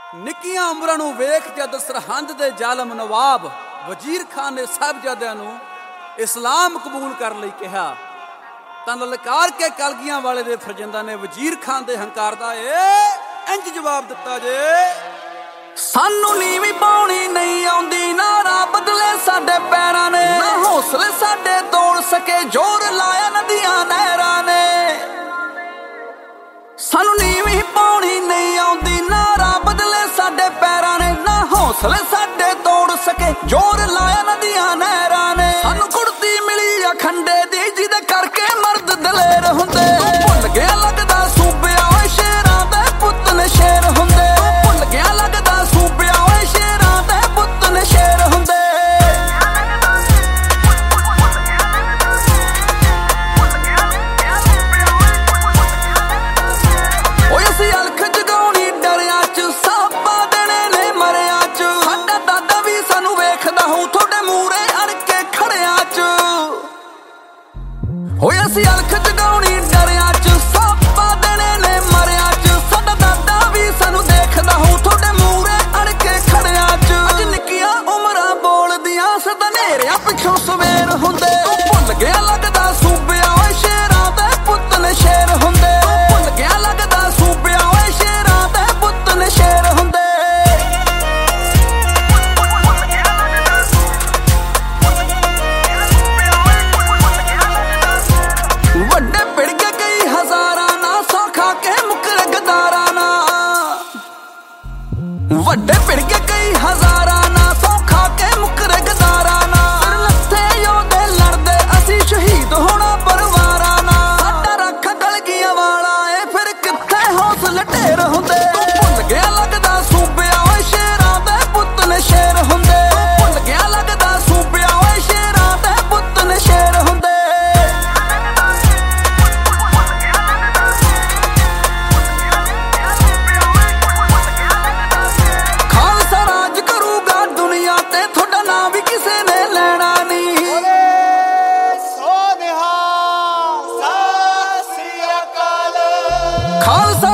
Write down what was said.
ਨਿੱਕੀਆਂ ਉਮਰਾਂ ਨੂੰ ਵੇਖ ਜਦ ਸਰਹੰਦ ਦੇ ਜ਼ਾਲਮ ਨਵਾਬ ਵਜ਼ੀਰ ਖਾਨ ਨੇ ਸਾਹਿਬਜ਼ਾਦਿਆਂ ਨੂੰ ਇਸਲਾਮ ਕਬੂਲ ਕਰਨ ਲਈ ਕਿਹਾ ਤਾਂ ਲਲਕਾਰ ਕੇ ਕਲਗੀਆਂ ਵਾਲੇ ਦੇ ਫਰਜ਼ੰਦਾਂ ਨੇ ਵਜ਼ੀਰ ਖਾਨ ਦੇ ਹੰਕਾਰ ਦਾ ਇੰਜ ਜਵਾਬ ਦਿੱਤਾ ਜੇ ਸਾਨੂੰ ਨੀਵੀਂ ਪਾਉਣੀ ਨਹੀਂ ਆਉਂਦੀ, ਨਾ ਰਾਹ ਬਦਲੇ ਸਾਡੇ ਪੈਰਾਂ ਨੇ, ਨਾ ਹੌਸਲੇ ਸਾਡੇ ਤੋੜ ਸਕੇ ਜ਼ੋਰ ਲਾਇਆ ਨਦੀਆਂ ਨਹਿਰਾਂ ਨੇ। ਸਾਨੂੰ ਨੀਵੀਂ ਪਾਉਣੀ ਨਹੀਂ ਆਉਂਦੀ, ਨਾ ਰਾਹ ਬਦਲੇ ਸਾਡੇ ਪੈਰਾਂ ਨੇ, ਨਾ ਹੌਸਲੇ ਸਾਡੇ ਤੋੜ ਸਕੇ ਜ਼ੋਰ ਲਾਇਆ ਨਦੀਆਂ ਨਹਿਰਾਂ ਨੇ। ਸਾਨੂੰ ਕੁੜਤੀ ਮਿਲੀ ਆ ਖੰਡੇ ਦੀ ਜਿਹਦੇ ਕਰਕੇ ਮਰਦ ਦਲੇਰ ਹੁੰਦੇ, ਭੁੱਲ ਗਿਆ ਲੱਗਦਾ ਸੂਬਿਆ ਓਏ ਸ਼ੇਰਾਂ ਦੇ ਪੁੱਤ ਨੇ ਸ਼ੇਰ ਹੁੰਦੇ, ਭੁੱਲ ਗਿਆ ਲੱਗਦਾ ਸੂਬਿਆ ਓਏ ਸ਼ੇਰਾਂ ਦੇ ਪੁੱਤ ਨੇ ਸ਼ੇਰ ਹੁੰਦੇ। ਓਏ ਅਸੀਂ ਅਲਖ ਜਗਾਉਣੀ ਡਰਿਆਂ ਚ, ਸਾਪਾ ਦੇਣੇ ਨੇ ਮਰਿਆਂ ਚ, ਸਾਡਾ ਦਾਦਾ ਵੀ ਸਾਨੂੰ ਵੇਖਦਾ ਹੋਊ ਤੁਹਾਡੇ ਮੂਹਰੇ ਅੜ ਕੇ ਖੜਿਆਂ ਚ। ਓਏ ਅਸੀਂ ਅਲਖ ਜਗਾਉਣੀ ਡਰਿਆਂ ਚ, ਸਾਪਾ ਦੇਣੇ ਨੇ ਮਰਿਆਂ ਚ, ਸਾਡਾ ਦਾਦਾ ਵੀ ਸਾਨੂੰ ਦੇਖਦਾ ਹੋਊ ਤੁਹਾਡੇ ਮੂਹਰੇ ਅੜ ਕੇ ਖੜਿਆਂ ਚ। ਅੱਜ ਨਿੱਕੀਆਂ ਉਮਰਾਂ ਬੋਲਦੀਆਂ ਸਦਾ ਨੇਰਿਆਂ ਪਿੱਛੋਂ ਸਵੇਰ ਹੁੰਦੇ, ਭੁੱਲ ਗਿਆ ਲੱਗਦਾ ਸੂਬਿਆ ਓਏ ਸ਼ੇਰਾਂ ਦੇ ਪੁੱਤ ਨੇ ਸ਼ੇਰ ਹੁੰਦੇ, ਭੁੱਲ ਗਿਆ ਲੱਗਦਾ ਸੂਬਿਆ ਓਏ ਸ਼ੇਰਾਂ ਦੇ ਪੁੱਤ ਨੇ ਸ਼ੇਰ ਹੁੰਦੇ। ਵੱਡੇ ਪਿੜ ਕੇ ਕਈ ਹਜ਼ਾਰਾਂ ਨਾ, ਸੌ ਖਾ ਕੇ ਮੁੱਕਰੇ ਗਦਾਰਾਂ ਨਾ, ਵੱਡੇ ਪਿੜ ਕੇ ਕਈ ਹਜ਼ਾਰਾਂ ਨਾ, ਸੌ ਖਾ ਕੇ ਮੁੱਕਰੇ ਗਦਾਰਾਂ ਨਾ। ਲੱਥੇ ਯੋਧੇ ਲੜਦੇ ਅਸੀਂ ਸ਼ਹੀਦ ਹੋਣਾ ਪਰਿਵਾਰਾਂ ਨਾਲ, ਸਾਡਾ ਰੱਖ ਕਲਗੀਆਂ ਵਾਲਾ ਏ ਫਿਰ ਕਿੱਥੇ ਹੌਸਲੇ ਢੇਰ ਹੁੰਦੇ, ਭੁੱਲ ਗਿਆ ਲੱਗਦਾ ਸੂਬਿਆ ਓਏ ਸ਼ੇਰਾਂ ਦੇ ਪੁੱਤ ਨੇ ਸ਼ੇਰ ਹੁੰਦੇ, ਭੁੱਲ ਗਿਆ ਲੱਗਦਾ ਸੂਬਿਆ ਓਏ ਸ਼ੇਰਾਂ ਦੇ ਪੁੱਤ ਨੇ ਸ਼ੇਰ ਹੁੰਦੇ। ਖਾਲਸਾ ਰਾਜ ਕਰੂਗਾ ਦੁਨੀਆ ਤੇ, ਤੁਹਾਡਾ ਨਾਂ ਵੀ ਕਿਸੇ ਨੇ ਲੈਣਾ ਨਹੀਂ। ਖਾਲਸਾ